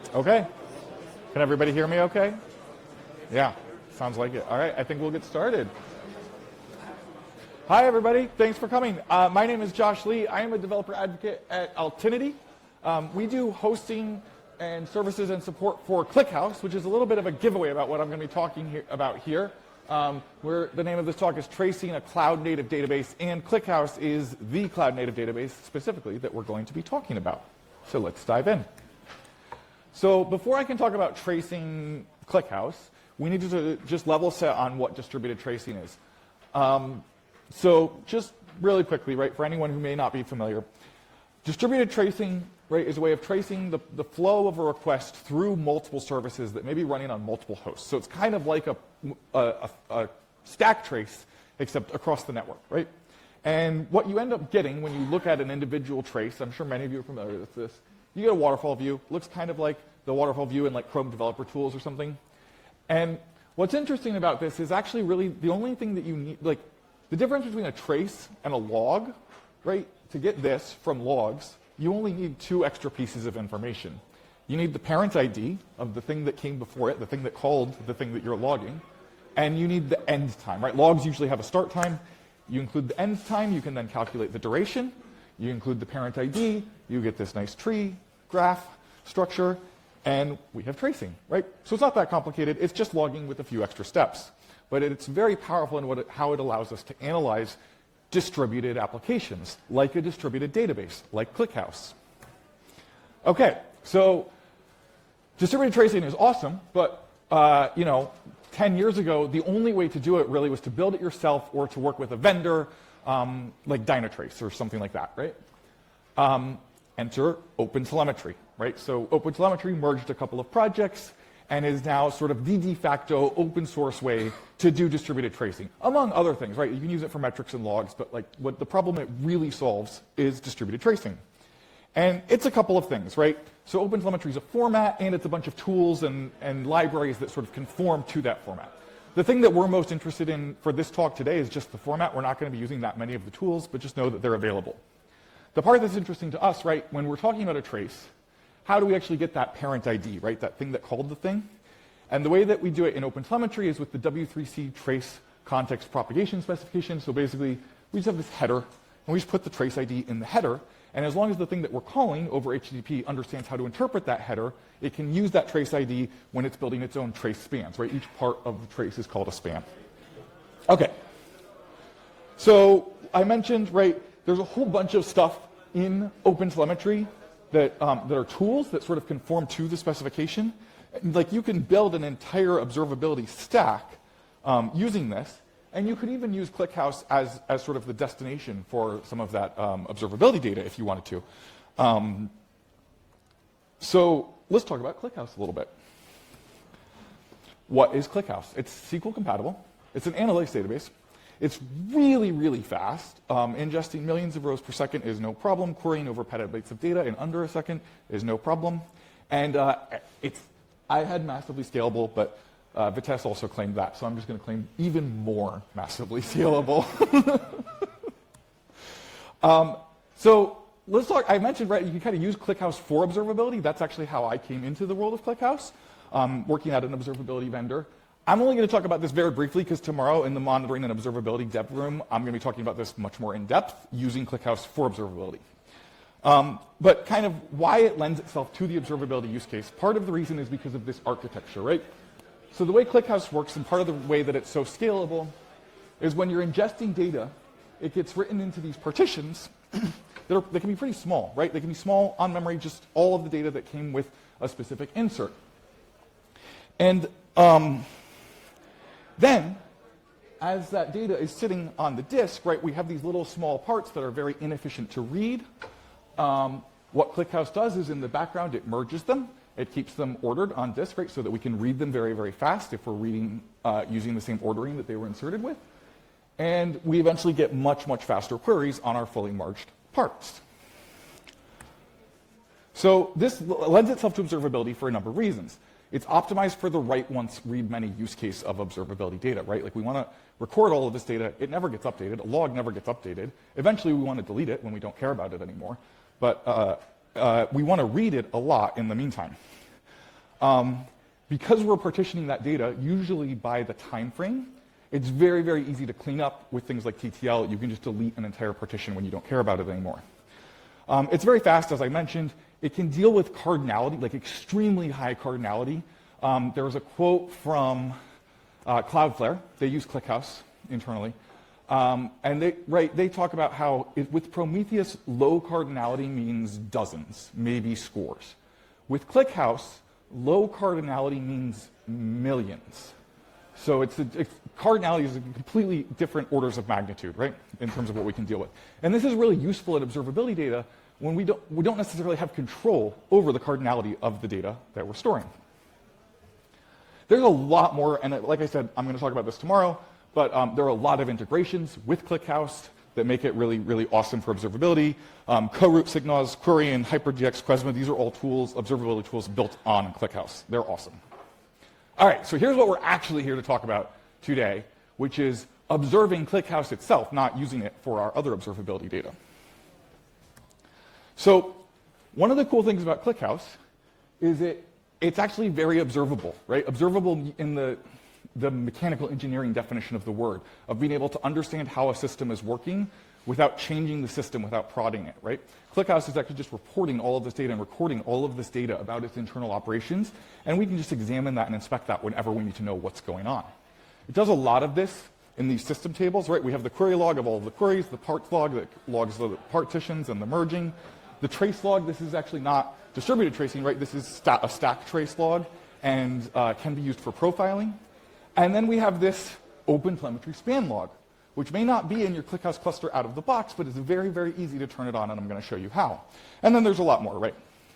Okay. Can everybody hear me okay? Yeah, sounds like it. All right, I think we'll get started. Hi, everybody. Thanks for coming. My name is Josh Lee. I am a developer advocate at Altinity. We do hosting and services and support for ClickHouse, which is a little bit of a giveaway about what I'm going to be talking about here. The name of this talk is Tracing a Cloud-Native Database, and ClickHouse is the cloud-native database specifically that we're going to be talking about. So let's dive in. So before I can talk about tracing ClickHouse, we need to just level set on what distributed tracing is. So just really quickly, right, for anyone who may not be familiar, distributed tracing, right, is a way of tracing the flow of a request through multiple services that may be running on multiple hosts. So it's kind of like a stack trace, except across the network, right? And what you end up getting when you look at an individual trace, I'm sure many of you are familiar with this, you get a waterfall view. Looks kind of like the waterfall view in like Chrome Developer Tools or something. And what's interesting about this is actually really the only thing that you need, like the difference between a trace and a log, right? To get this from logs, you only need two extra pieces of information. You need the parent ID of the thing that came before it, the thing that called the thing that you're logging, and you need the end time, right? Logs usually have a start time. You include the end time, you can then calculate the duration. You include the parent ID, you get this nice tree, graph, structure, and we have tracing, right? So it's not that complicated, it's just logging with a few extra steps. But it's very powerful in how it allows us to analyze distributed applications, like a distributed database, like ClickHouse. Okay, so distributed tracing is awesome, but 10 years ago, the only way to do it really was to build it yourself or to work with a vendor, like Dynatrace or something like that, right? Enter OpenTelemetry, right? So OpenTelemetry merged a couple of projects and is now sort of the de facto open source way to do distributed tracing, among other things, right? You can use it for metrics and logs, but like what the problem it really solves is distributed tracing. And it's a couple of things, right? So OpenTelemetry is a format, and it's a bunch of tools and libraries that sort of conform to that format. The thing that we're most interested in for this talk today is just the format. We're not going to be using that many of the tools, but just know that they're available. The part that's interesting to us, right, when we're talking about a trace, how do we actually get that parent ID, right, that thing that called the thing? And the way that we do it in OpenTelemetry is with the W3C trace context propagation specification. So basically, we just have this header, and we just put the trace ID in the header. And as long as the thing that we're calling over HTTP understands how to interpret that header, it can use that trace ID when it's building its own trace spans, right? Each part of the trace is called a span. Okay. So I mentioned, right, there's a whole bunch of stuff in OpenTelemetry that are tools that sort of conform to the specification. Like you can build an entire observability stack using this, and you could even use ClickHouse as sort of the destination for some of that observability data if you wanted to. So let's talk about ClickHouse a little bit. What is ClickHouse? It's SQL compatible. It's an analytics database. It's really, really fast. Ingesting millions of rows per second is no problem. Querying over petabytes of data in under a second is no problem. And it's had massively scalable, but Vitess also claimed that, so I'm just going to claim even more massively scalable. So let's talk. I mentioned, right, you can kind of use ClickHouse for observability. That's actually how I came into the world of ClickHouse, working at an observability vendor. I'm only going to talk about this very briefly because tomorrow in the monitoring and observability dev room, I'm going to be talking about this much more in depth using ClickHouse for observability. But kind of why it lends itself to the observability use case, part of the reason is because of this architecture, right? So the way ClickHouse works, and part of the way that it's so scalable, is when you're ingesting data, it gets written into these partitions that can be pretty small, right? They can be small on memory, just all of the data that came with a specific insert. And then, as that data is sitting on the disk, right, we have these little small parts that are very inefficient to read. What ClickHouse does is in the background, it merges them. It keeps them ordered on disk, right, so that we can read them very, very fast if we're reading using the same ordering that they were inserted with. And we eventually get much, much faster queries on our fully merged parts. So this lends itself to observability for a number of reasons. It's optimized for the write once, read many use case of observability data, right? Like we want to record all of this data. It never gets updated. A log never gets updated. Eventually, we want to delete it when we don't care about it anymore. But we want to read it a lot in the meantime. Because we're partitioning that data, usually by the time frame, it's very, very easy to clean up with things like TTL. You can just delete an entire partition when you don't care about it anymore. It's very fast, as I mentioned. It can deal with cardinality, like extremely high cardinality. There was a quote from Cloudflare. They use ClickHouse internally. And they talk about how with Prometheus, low cardinality means dozens, maybe scores. With ClickHouse, low cardinality means millions. So cardinality is completely different orders of magnitude, right, in terms of what we can deal with. And this is really useful in observability data when we don't necessarily have control over the cardinality of the data that we're storing. There's a lot more, and like I said, I'm going to talk about this tomorrow, but there are a lot of integrations with ClickHouse that make it really, really awesome for observability. Co-root Signos, Query, and HyperDX, Quesma, these are all tools, observability tools built on ClickHouse. They're awesome. All right, so here's what we're actually here to talk about today, which is observing ClickHouse itself, not using it for our other observability data. So one of the cool things about ClickHouse is it's actually very observable, right? Observable in the mechanical engineering definition of the word, of being able to understand how a system is working without changing the system, without prodding it, right? ClickHouse is actually just reporting all of this data and recording all of this data about its internal operations, and we can just examine that and inspect that whenever we need to know what's going on. It does a lot of this in these system tables, right? We have the query log of all of the queries, the parts log that logs the partitions and the merging. The trace log, this is actually not distributed tracing, right? This is a stack trace log and can be used for profiling. And then we have this OpenTelemetry span log, which may not be in your ClickHouse cluster out of the box, but it's very, very easy to turn it on, and I'm going to show you how. And then there's a lot more, right?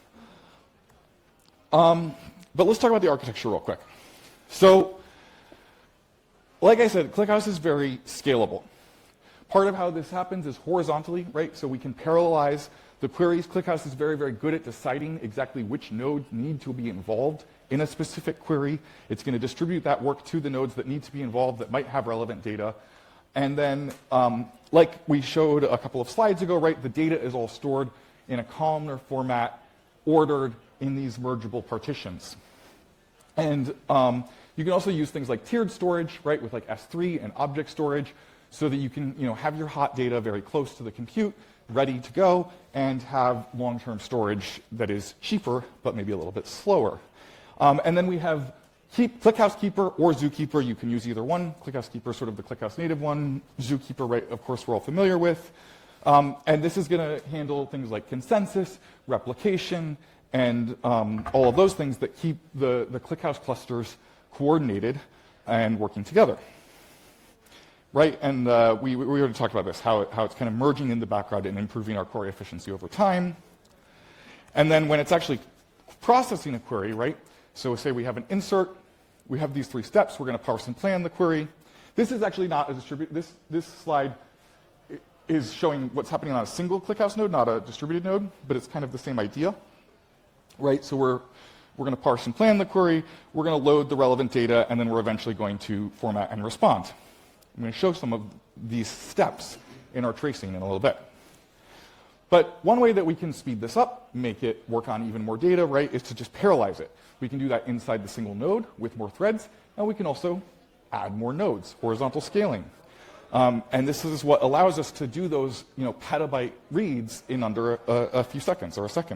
But let's talk about the architecture real quick. So, like I said, ClickHouse is very scalable. Part of how this happens is horizontally, right? So we can parallelize the queries. ClickHouse is very, very good at deciding exactly which nodes need to be involved in a specific query. It's going to distribute that work to the nodes that need to be involved that might have relevant data. And then, like we showed a couple of slides ago, right, the data is all stored in a columnar format, ordered in these mergeable partitions. And you can also use things like tiered storage, right, with like S3 and object storage, so that you can have your hot data very close to the compute, ready to go, and have long-term storage that is cheaper, but maybe a little bit slower. And then we have ClickHouse Keeper or Zookeeper. You can use either one. ClickHouse Keeper is sort of the ClickHouse native one. Zookeeper, right, of course, we're all familiar with. And this is going to handle things like consensus, replication, and all of those things that keep the ClickHouse clusters coordinated and working together. Right, and we already talked about this, how it's kind of merging in the background and improving our query efficiency over time. And then when it's actually processing a query, right, so say we have an insert, we have these three steps, we're going to parse and plan the query. This is actually not a distributed, this slide is showing what's happening on a single ClickHouse node, not a distributed node, but it's kind of the same idea, right? So we're going to parse and plan the query, we're going to load the relevant data, and then we're eventually going to format and respond. I'm going to show some of these steps in our tracing in a little bit. But one way that we can speed this up, make it work on even more data, right, is to just parallelize it. We can do that inside the single node with more threads, and we can also add more nodes, horizontal scaling. And this is what allows us to do those petabyte reads in under a few seconds or a second.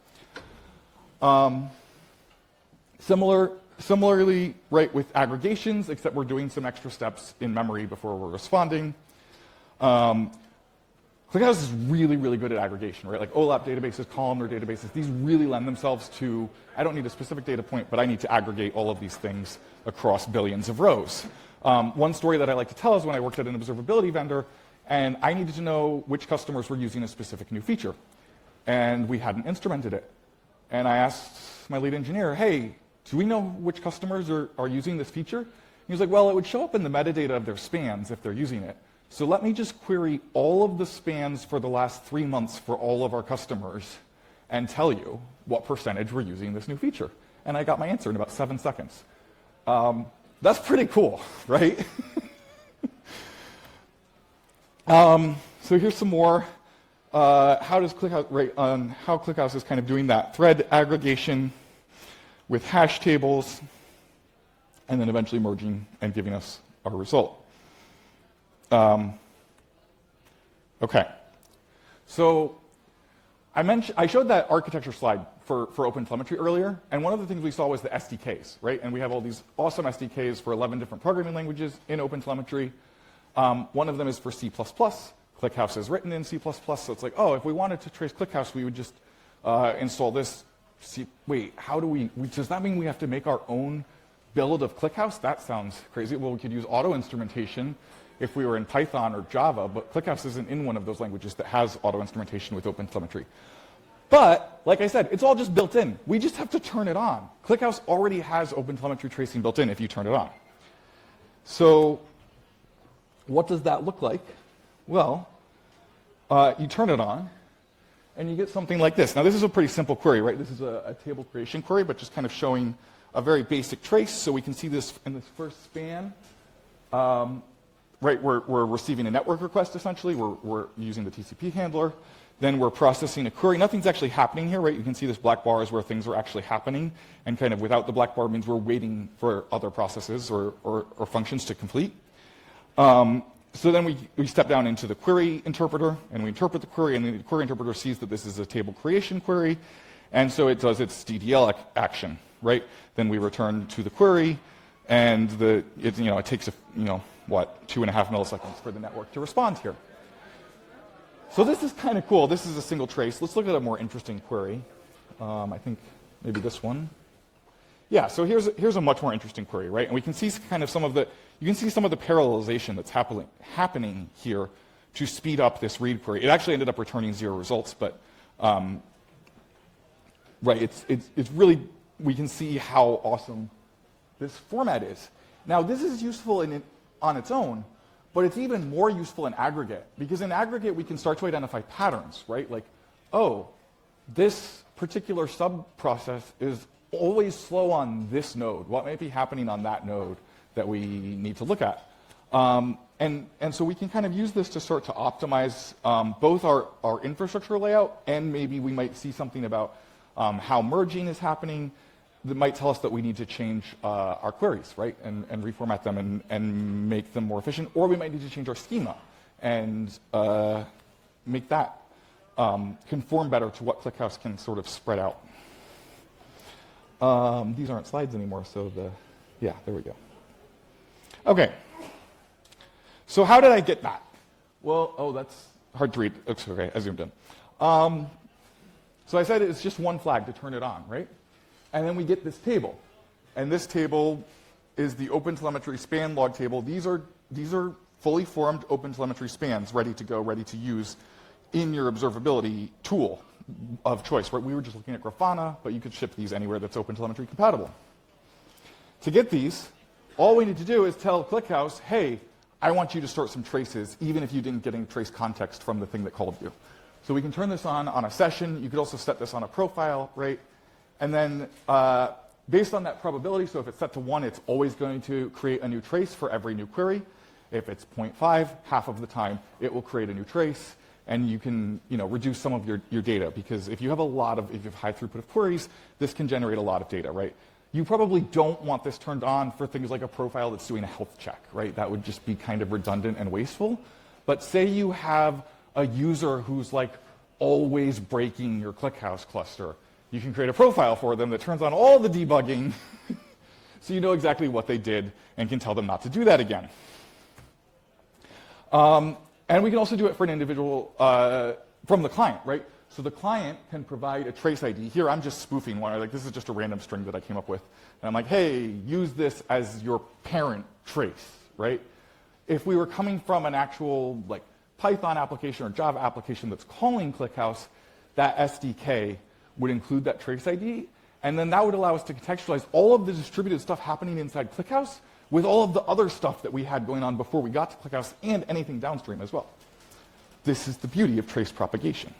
Similarly, right, with aggregations, except we're doing some extra steps in memory before we're responding. ClickHouse is really, really good at aggregation, right? Like OLAP databases, columnar databases, these really lend themselves to, I don't need a specific data point, but I need to aggregate all of these things across billions of rows. One story that I like to tell is when I worked at an observability vendor, and I needed to know which customers were using a specific new feature. And we hadn't instrumented it. And I asked my lead engineer, hey, do we know which customers are using this feature? He was like, well, it would show up in the metadata of their spans if they're using it. So let me just query all of the spans for the last 3 months for all of our customers and tell you what percentage were using this new feature. And I got my answer in about 7 seconds. That's pretty cool, right? So here's some more. How does ClickHouse, right, on how ClickHouse is kind of doing that thread aggregation. with hash tables, and then eventually merging and giving us our result. Okay. So I showed that architecture slide for OpenTelemetry earlier, and one of the things we saw was the SDKs, right? And we have all these awesome SDKs for 11 different programming languages in OpenTelemetry. One of them is for C++. ClickHouse is written in C++, so it's like, oh, if we wanted to trace ClickHouse, we would just install this. Wait, how do we, does that mean we have to make our own build of ClickHouse? That sounds crazy. Well, we could use auto instrumentation if we were in Python or Java, but ClickHouse isn't in one of those languages that has auto instrumentation with OpenTelemetry. But, like I said, it's all just built in. We just have to turn it on. ClickHouse already has OpenTelemetry tracing built in if you turn it on. So what does that look like? Well, you turn it on, and you get something like this. Now, this is a pretty simple query, right? This is a table creation query, but just kind of showing a very basic trace. So we can see this in this first span. Right, we're receiving a network request, essentially. We're using the TCP handler. Then we're processing a query. Nothing's actually happening here, right? You can see this black bar is where things are actually happening, and kind of without the black bar means we're waiting for other processes or functions to complete. So then we step down into the query interpreter, and we interpret the query, and the query interpreter sees that this is a table creation query, and so it does its DDL action, right? Then we return to the query, and it takes 2.5 milliseconds for the network to respond here. So this is kind of cool. This is a single trace. Let's look at a more interesting query. I think maybe this one. Yeah, so here's a much more interesting query, right? And we can see kind of some of the parallelization that's happening here to speed up this read query. It actually ended up returning 0 results, but right, it's really, we can see how awesome this format is. Now, this is useful on its own, but it's even more useful in aggregate, because in aggregate we can start to identify patterns, right? Like, oh, this particular sub-process is always slow on this node. What might be happening on that node that we need to look at? And so we can kind of use this to start to optimize both our infrastructure layout, and maybe we might see something about how merging is happening that might tell us that we need to change our queries, right, and reformat them and make them more efficient, or we might need to change our schema and make that conform better to what ClickHouse can sort of spread out. These aren't slides anymore, so yeah, there we go. Okay, so how did I get that? Well, oh, that's hard to read. Okay, I zoomed in. So I said it's just one flag to turn it on, right? And then we get this table. And this table is the OpenTelemetry span log table. These are fully formed OpenTelemetry spans ready to go, ready to use in your observability tool of choice. Right? We were just looking at Grafana, but you could ship these anywhere that's OpenTelemetry compatible. To get these, all we need to do is tell ClickHouse, hey, I want you to start some traces, even if you didn't get any trace context from the thing that called you. So we can turn this on a session. You could also set this on a profile, right? And then based on that probability, so if it's set to 1, it's always going to create a new trace for every new query. If it's 0.5, half of the time, it will create a new trace. And you can reduce some of your data, because if you have if you have high throughput of queries, this can generate a lot of data, right? You probably don't want this turned on for things like a profile that's doing a health check, right? That would just be kind of redundant and wasteful. But say you have a user who's like always breaking your ClickHouse cluster. You can create a profile for them that turns on all the debugging so you know exactly what they did and can tell them not to do that again. And we can also do it for an individual from the client, right? So the client can provide a trace ID. Here I'm just spoofing one. Like, this is just a random string that I came up with. And I'm like, hey, use this as your parent trace, right? If we were coming from an actual like Python application or Java application that's calling ClickHouse, that SDK would include that trace ID, and then that would allow us to contextualize all of the distributed stuff happening inside ClickHouse with all of the other stuff that we had going on before we got to ClickHouse, and anything downstream as well. This is the beauty of trace propagation.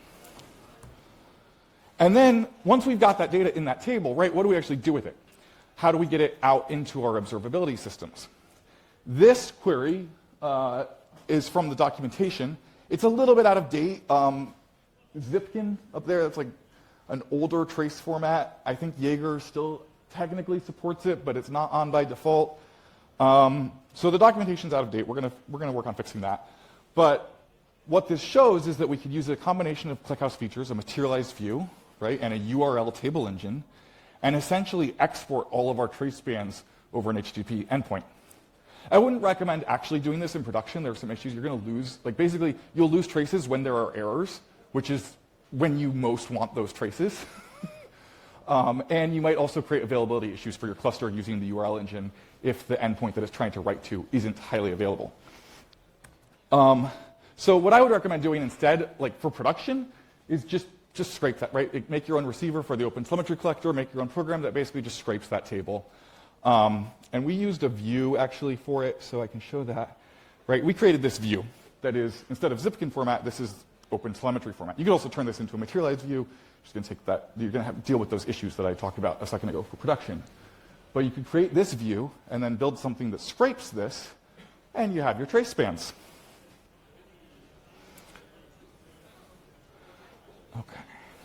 And then, once we've got that data in that table, right, what do we actually do with it? How do we get it out into our observability systems? This query is from the documentation. It's a little bit out of date. Zipkin up there, that's like an older trace format. I think Jaeger still technically supports it, but it's not on by default. So the documentation's out of date. We're gonna work on fixing that. But what this shows is that we could use a combination of ClickHouse features, a materialized view, right, and a URL table engine, and essentially export all of our trace spans over an HTTP endpoint. I wouldn't recommend actually doing this in production. There are some issues. You're going to lose, like basically, you'll lose traces when there are errors, which is when you most want those traces. And you might also create availability issues for your cluster using the URL engine if the endpoint that it's trying to write to isn't highly available. So what I would recommend doing instead, like for production, is just scrape that, right? Make your own receiver for the OpenTelemetry collector, make your own program that basically just scrapes that table. And we used a view actually for it, so I can show that. Right? We created this view that is, instead of Zipkin format, this is OpenTelemetry format. You could also turn this into a materialized view. Just going to take that. You're going to have to deal with those issues that I talked about a second ago for production. But you could create this view and then build something that scrapes this, and you have your trace spans. Okay.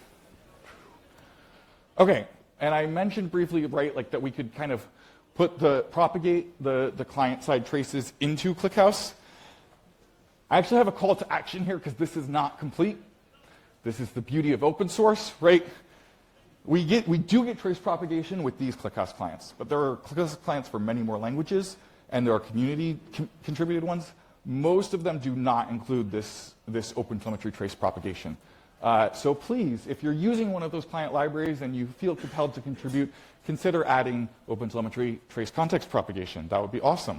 Okay, and I mentioned briefly, right, like that we could kind of propagate the client-side traces into ClickHouse. I actually have a call to action here because this is not complete. This is the beauty of open source, right? We do get trace propagation with these ClickHouse clients, but there are ClickHouse clients for many more languages, and there are community contributed ones. Most of them do not include this OpenTelemetry trace propagation. So please, if you're using one of those client libraries and you feel compelled to contribute, consider adding OpenTelemetry trace context propagation. That would be awesome.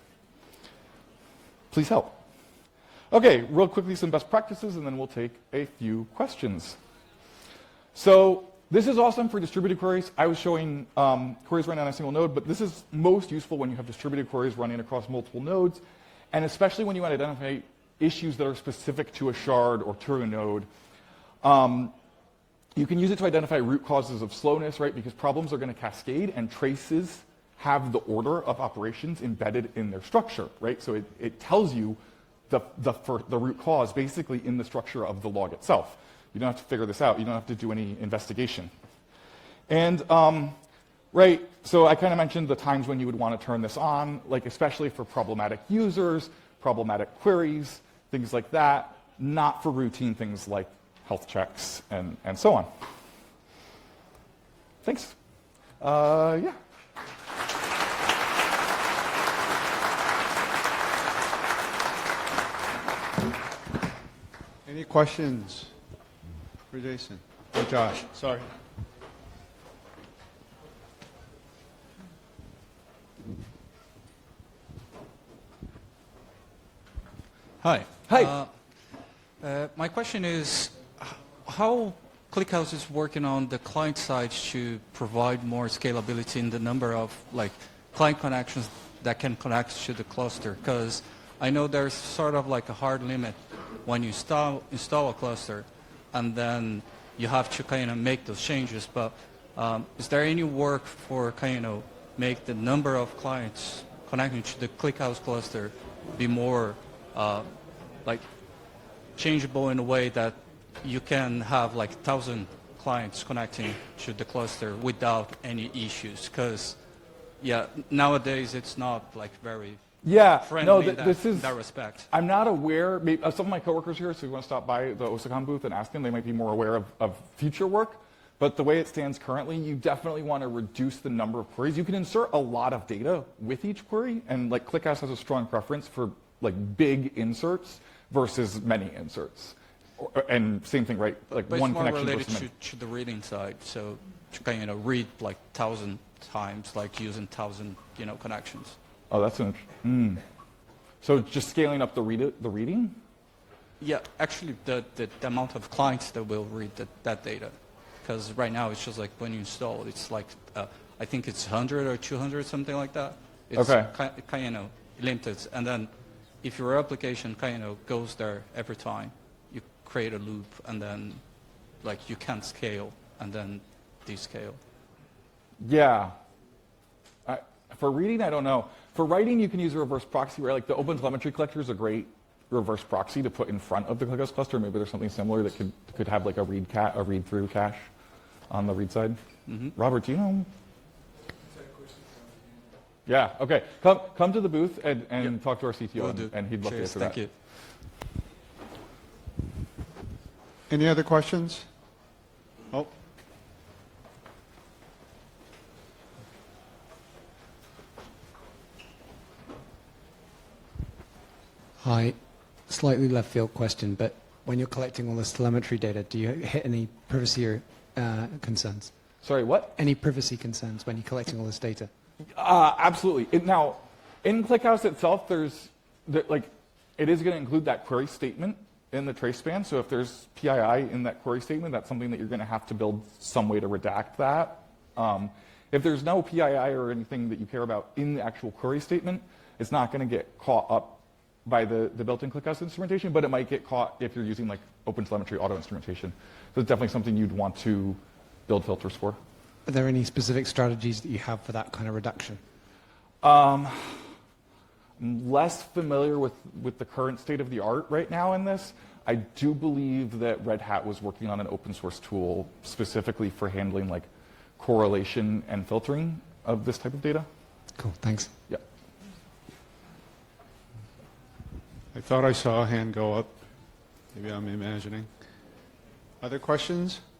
Please help. Okay, real quickly, some best practices, and then we'll take a few questions. So this is awesome for distributed queries. I was showing queries running on a single node, but this is most useful when you have distributed queries running across multiple nodes, and especially when you want to identify issues that are specific to a shard or to a node. You can use it to identify root causes of slowness, right? Because problems are going to cascade, and traces have the order of operations embedded in their structure, right? So it tells you the root cause basically in the structure of the log itself. You don't have to figure this out. You don't have to do any investigation. And right, so I kind of mentioned the times when you would want to turn this on, like especially for problematic users, problematic queries, things like that, not for routine things like health checks and so on. Thanks. Yeah. Any questions for Jason or Josh? Sorry. Hi. Hi. My question is, how ClickHouse is working on the client side to provide more scalability in the number of client connections that can connect to the cluster? Because I know there's sort of like a hard limit when you install a cluster, and then you have to kind of make those changes. But is there any work for kind of make the number of clients connecting to the ClickHouse cluster be more changeable in a way that you can have 1,000 clients connecting to the cluster without any issues? Because nowadays it's not very friendly in that respect. I'm not aware. Maybe, some of my coworkers here, so if you want to stop by the OSACON booth and ask them, they might be more aware of future work. But the way it stands currently, you definitely want to reduce the number of queries. You can insert a lot of data with each query, and ClickHouse has a strong preference for big inserts versus many inserts. And same thing, right? But one it's more connection related versus many. to the reading side. So to kind of read 1,000 times, using 1,000 connections. Oh, that's interesting. So just scaling up the reading? Yeah, actually the amount of clients that will read that data. Because right now it's just when you install, it's I think it's 100 or 200, something like that. It's kind of limited. And then if your application kind of goes there every time, you create a loop, and then you can't scale, and then descale. Yeah. For reading, I don't know. For writing, you can use a reverse proxy, right? The OpenTelemetry collector is a great reverse proxy to put in front of the ClickHouse cluster. Maybe there's something similar that could have a read-through cache on the read side. Mm-hmm. Robert, do you know? Yeah, okay. Come to the booth and talk to our CTO, Will do. and he'd love Cheers, to answer thank that. you. Any other questions? Oh, Hi. Slightly left field question, but when you're collecting all this telemetry data, do you hit any privacy or, concerns? Sorry, what? Any privacy concerns when you're collecting all this data? Absolutely. Now, in ClickHouse itself, it is going to include that query statement in the trace span. So if there's PII in that query statement, that's something that you're going to have to build some way to redact that. If there's no PII or anything that you care about in the actual query statement, it's not going to get caught up by the built-in ClickHouse instrumentation, but it might get caught if you're using like OpenTelemetry auto instrumentation. So it's definitely something you'd want to build filters for. Are there any specific strategies that you have for that kind of reduction? I'm less familiar with the current state of the art right now in this. I do believe that Red Hat was working on an open source tool specifically for handling like correlation and filtering of this type of data. Cool, thanks. Yeah. I thought I saw a hand go up. Maybe I'm imagining. Other questions?